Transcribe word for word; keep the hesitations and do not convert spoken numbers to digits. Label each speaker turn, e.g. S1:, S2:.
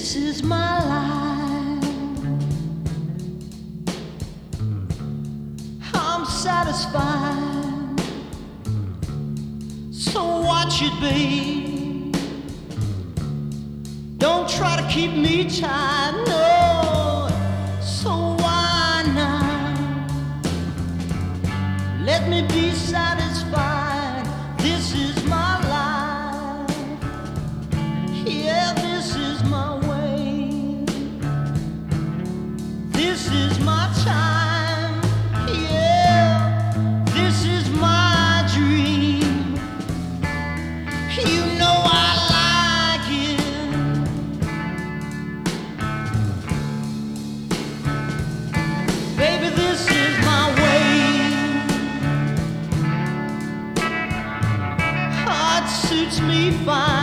S1: This is my life. I'm satisfied. So watch it be. Don't try to keep me tied, no. So why not? Let me be satisfied. This is my life. Yeah, this is my way. This is my time. Yeah, this is my dream. You know I like it. Baby, this is my way. Oh, it suits me fine.